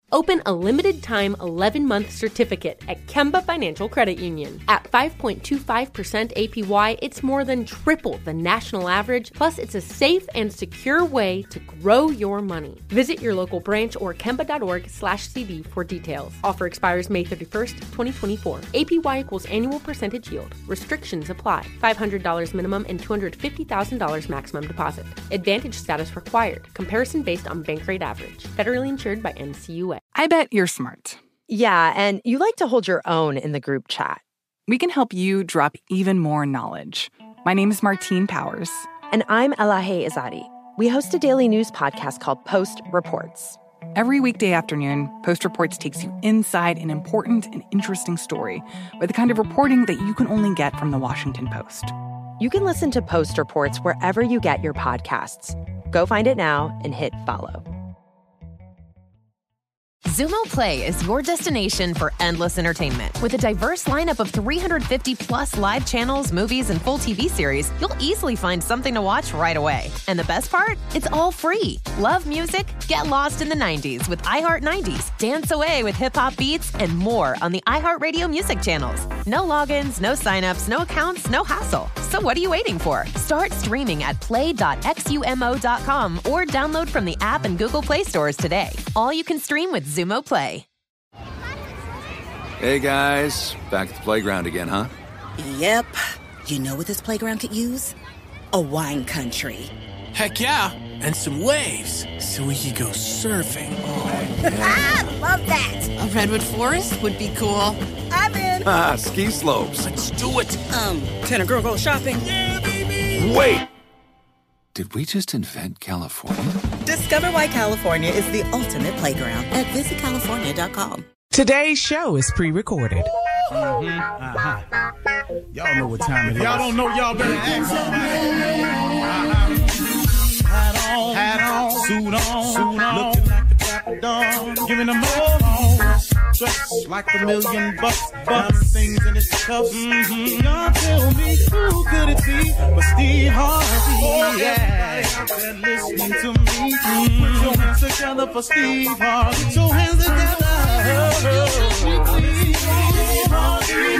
Open a limited-time 11-month certificate at Kemba Financial Credit Union. At 5.25% APY, it's more than triple the national average, plus it's a safe and secure way to grow your money. Visit your local branch or kemba.org/CD for details. Offer expires May 31st, 2024. APY equals annual percentage yield. Restrictions apply. $500 minimum and $250,000 maximum deposit. Advantage status required. Comparison based on bank rate average. Federally insured by NCUA. I bet you're smart. Yeah, and you like to hold your own in the group chat. We can help you drop even more knowledge. My name is Martine Powers. And I'm Elahe Izadi. We host a daily news podcast called Post Reports. Every weekday afternoon, Post Reports takes you inside an important and interesting story with the kind of reporting that you can only get from the Washington Post. You can listen to Post Reports wherever you get your podcasts. Go find it now and hit follow. Xumo Play is your destination for endless entertainment. With a diverse lineup of 350-plus live channels, movies, and full TV series, you'll easily find something to watch right away. And the best part? It's all free. Love music? Get lost in the 90s with iHeart 90s, dance away with hip-hop beats, and more on the iHeartRadio music channels. No logins, no signups, no accounts, no hassle. So what are you waiting for? Start streaming at play.xumo.com or download from the app and Google Play stores today. All you can stream with Xumo Play. Hey guys, back at the playground again, huh? Yep. You know what this playground could use? A wine country. Heck yeah, and some waves so we could go surfing. Oh, yeah. Love that. A redwood forest would be cool. I'm in. Ski slopes. Let's do it. Can a girl go shopping? Yeah, baby. Wait! Did we just invent California? Discover why California is the ultimate playground at visitcalifornia.com. Today's show is pre-recorded. Y'all know what time it is. Y'all don't know, y'all better ask somebody. Hat on, suit on, looking like the Dapper Dawn, giving them all dressed like $1 million bucks, things in his cuffs. Y'all tell me who could it be but Steve Harvey? Oh, yeah, everybody listening to me. Put your hands together for Steve Harvey. Put your hands together. Steve Harvey.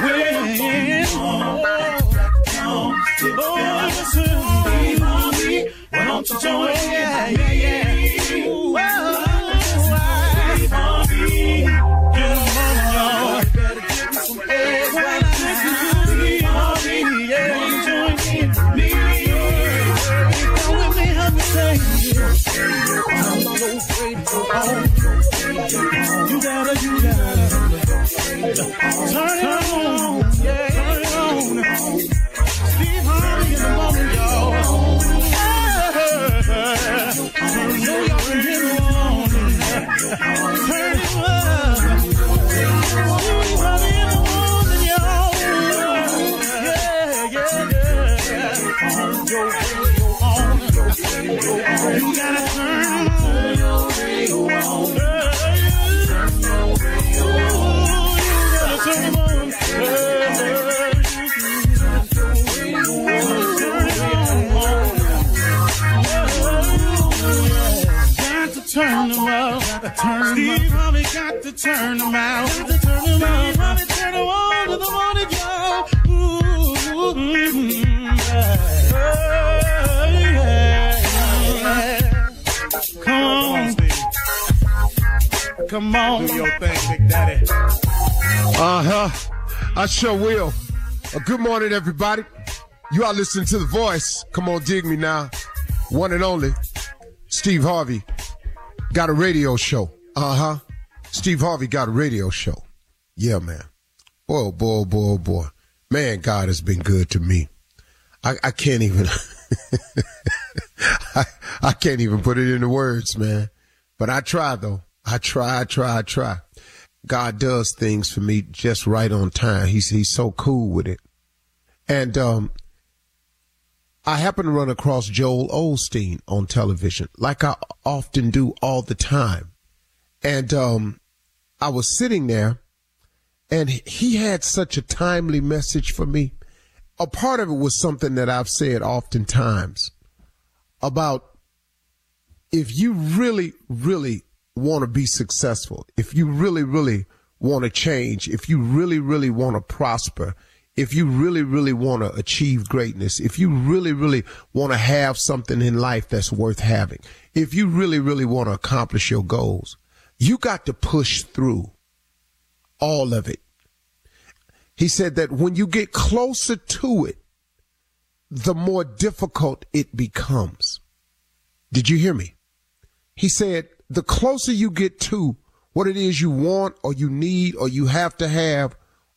Why don't you join? Yeah. You gotta turn it on, yeah, turn it on. Steve Harvey in the morning, y'all. You know y'all can get it on. Turn it up. Steve Harvey in the morning, y'all. Yeah. You gotta turn your radio on. Turn them up, Steve Harvey got to turn them out. Steve Harvey turn them on to the morning, y'all. Come on, Steve. Come on. Do your thing, Big Daddy. I sure will. Good morning, everybody. You are listening to The Voice. Come on, dig me now. One and only, Steve Harvey. Got a radio show. Steve Harvey got a radio show. Yeah, man. Boy. Man, God has been good to me. I can't even, I can't even put it into words, man. But I try, though. I try. God does things for me just right on time. He's so cool with it. And, I happened to run across Joel Osteen on television, like I often do all the time. And I was sitting there, and he had such a timely message for me. A part of it was something that I've said oftentimes about if you really, really want to be successful, if you really, really want to change, if you really, really want to prosper, if you really, really want to achieve greatness, if you really, really want to have something in life that's worth having, if you really, really want to accomplish your goals, you got to push through all of it. He said that when you get closer to it, the more difficult it becomes. Did you hear me? He said, the closer you get to what it is you want or you need or you have to have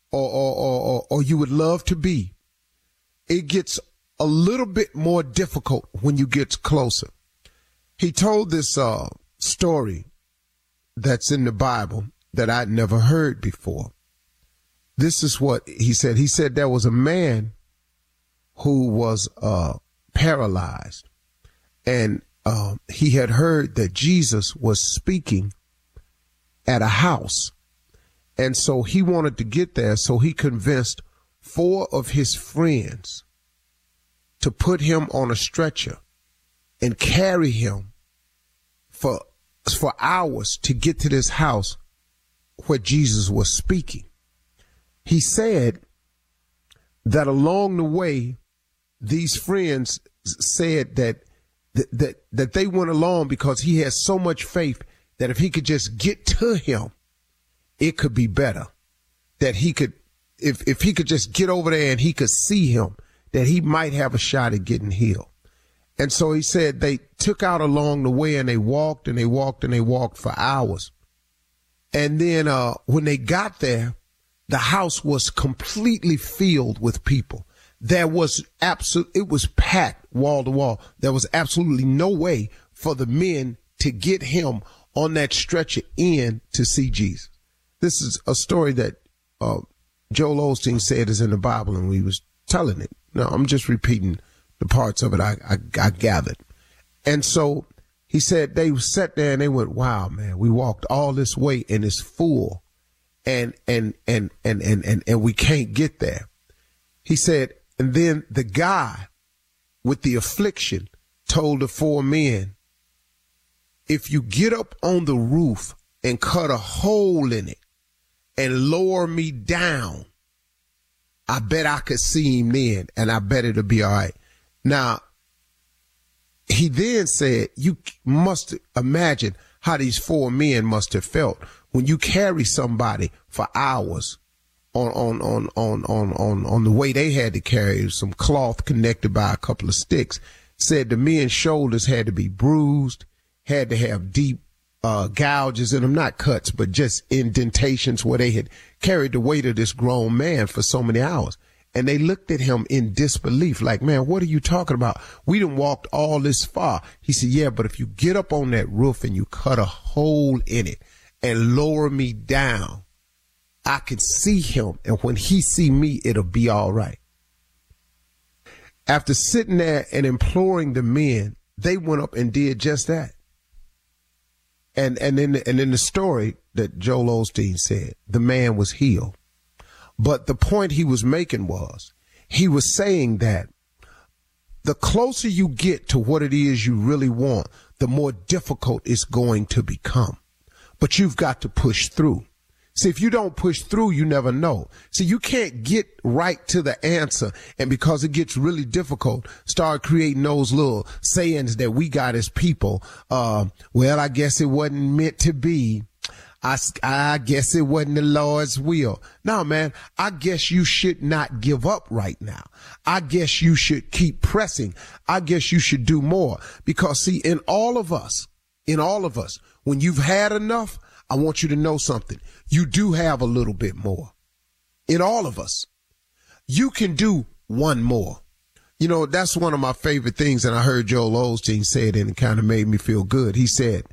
or you would love to be, it gets a little bit more difficult when you get closer. He told this story that's in the Bible that I'd never heard before. This is what he said. He said there was a man who was paralyzed, and he had heard that Jesus was speaking at a house. And so he wanted to get there, so he convinced 4 of his friends to put him on a stretcher and carry him for hours to get to this house where Jesus was speaking. He said that along the way, these friends said that they went along because he had so much faith that if he could just get to him, it could be better. That he could, if he could just get over there and he could see him, that he might have a shot at getting healed. And so he said they took out along the way and they walked and they walked and they walked for hours. And then when they got there, the house was completely filled with people. It was packed wall to wall. There was absolutely no way for the men to get him on that stretcher in to see Jesus. This is a story that Joel Osteen said is in the Bible, and we was telling it. No, I'm just repeating the parts of it I gathered. And so he said they sat there and they went, wow, man, we walked all this way and it's full and we can't get there. He said, and then the guy with the affliction told the 4 men, if you get up on the roof and cut a hole in it and lower me down, I bet I could see him then, and I bet it'll be all right. Now, he then said, you must imagine how these 4 men must have felt when you carry somebody for hours on the way they had to carry some cloth connected by a couple of sticks. Said the men's shoulders had to be bruised, had to have deep gouges in them, not cuts, but just indentations where they had carried the weight of this grown man for so many hours. And they looked at him in disbelief, like, man, what are you talking about? We done walked all this far. He said, yeah, but if you get up on that roof and you cut a hole in it and lower me down, I can see him. And when he see me, it'll be all right. After sitting there and imploring the men, they went up and did just that. And in the story that Joel Osteen said, the man was healed. But the point he was making was, he was saying that the closer you get to what it is you really want, the more difficult it's going to become. But you've got to push through. See, if you don't push through, you never know. See, you can't get right to the answer, and because it gets really difficult, start creating those little sayings that we got as people. Well, I guess it wasn't meant to be. I guess it wasn't the Lord's will. No, man, I guess you should not give up right now. I guess you should keep pressing. I guess you should do more. Because, see, in all of us, when you've had enough, I want you to know something. You do have a little bit more. In all of us, you can do one more. You know, that's one of my favorite things, and I heard Joel Osteen say it, and it kind of made me feel good. He said,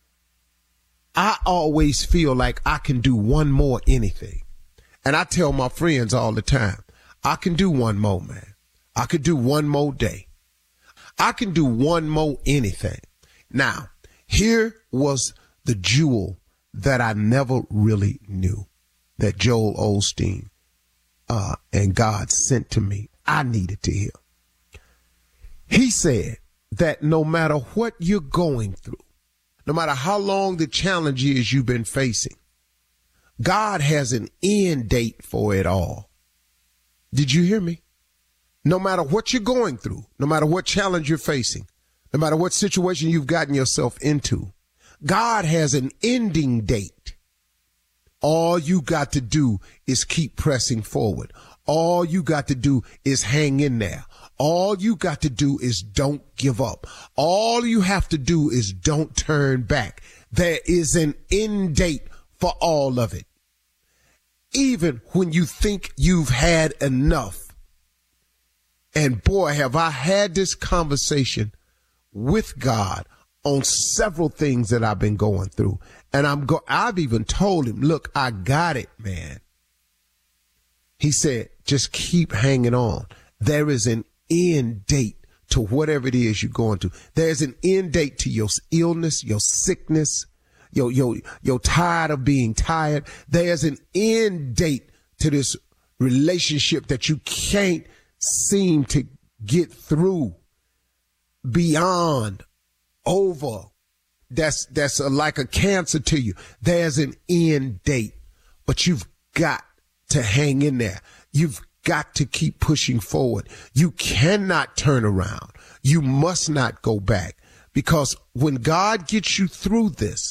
I always feel like I can do one more anything. And I tell my friends all the time, I can do one more, man. I could do one more day. I can do one more anything. Now, here was the jewel that I never really knew that Joel Osteen and God sent to me. I needed to hear. He said that no matter what you're going through, no matter how long the challenge is you've been facing, God has an end date for it all. Did you hear me? No matter what you're going through, no matter what challenge you're facing, no matter what situation you've gotten yourself into, God has an ending date. All you got to do is keep pressing forward. All you got to do is hang in there. All you got to do is don't give up. All you have to do is don't turn back. There is an end date for all of it. Even when you think you've had enough. And boy, have I had this conversation with God on several things that I've been going through. And I've even told him, look, I got it, man. He said, just keep hanging on. There is an end date to whatever it is you're going through. There's an end date to your illness, your sickness, you're tired of being tired. There's an end date to this relationship that you can't seem to get through, beyond, over. That's like a cancer to you. There's an end date, but you've got to hang in there. You've got to keep pushing forward. You cannot turn around. You must not go back, because when God gets you through this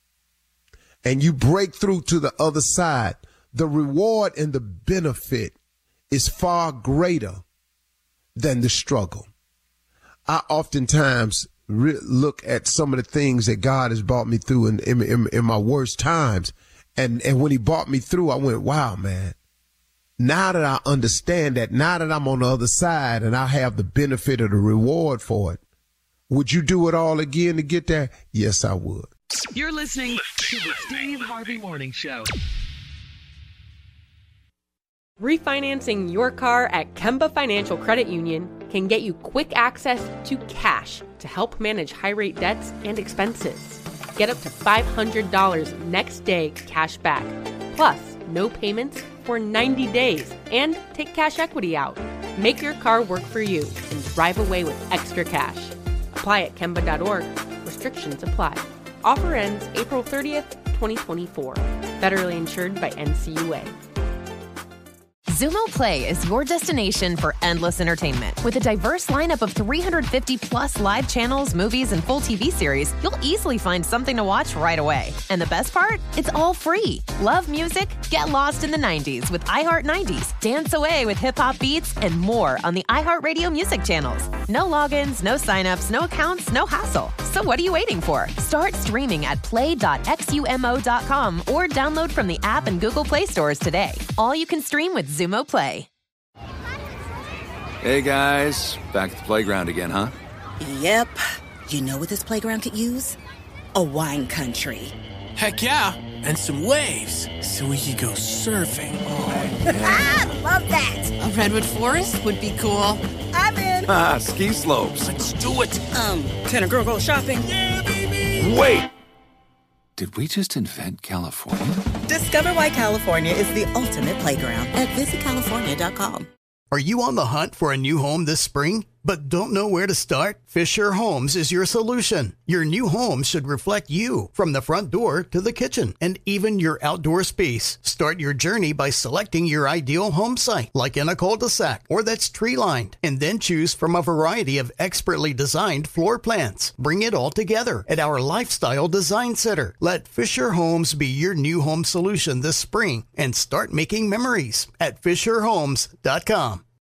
and you break through to the other side, the reward and the benefit is far greater than the struggle. I oftentimes look at some of the things that God has brought me through in my worst times. And when he brought me through, I went, wow, man. Now that I understand that, now that I'm on the other side and I have the benefit of the reward for it, would you do it all again to get there? Yes, I would. You're listening to the Steve Harvey Morning Show. Refinancing your car at Kemba Financial Credit Union can get you quick access to cash to help manage high-rate debts and expenses. Get up to $500 next day cash back, plus no payments for 90 days, and take cash equity out. Make your car work for you and drive away with extra cash. Apply at Kemba.org. Restrictions apply. Offer ends April 30th, 2024. Federally insured by NCUA. Xumo Play is your destination for endless entertainment. With a diverse lineup of 350 plus live channels, movies, and full TV series, you'll easily find something to watch right away. And the best part? It's all free. Love music? Get lost in the 90s with iHeart 90s. Dance away with hip-hop beats and more on the iHeartRadio music channels. No logins, no signups, no accounts, no hassle. So what are you waiting for? Start streaming at play.xumo.com or download from the app and Google Play stores today. All you can stream with Xumo Play. Hey guys, back at the playground again, huh? Yep. You know what this playground could use? A wine country. Heck yeah, and some waves so we could go surfing. Oh, yeah. Love that. A redwood forest would be cool. I'm in. Ski slopes. Let's do it. Can a girl go shopping? Yeah, baby. Wait. Did we just invent California? Discover why California is the ultimate playground at visitcalifornia.com. Are you on the hunt for a new home this spring, but don't know where to start? Fisher Homes is your solution. Your new home should reflect you, from the front door to the kitchen, and even your outdoor space. Start your journey by selecting your ideal home site, like in a cul-de-sac or that's tree-lined, and then choose from a variety of expertly designed floor plans. Bring it all together at our Lifestyle Design Center. Let Fisher Homes be your new home solution this spring and start making memories at FisherHomes.com.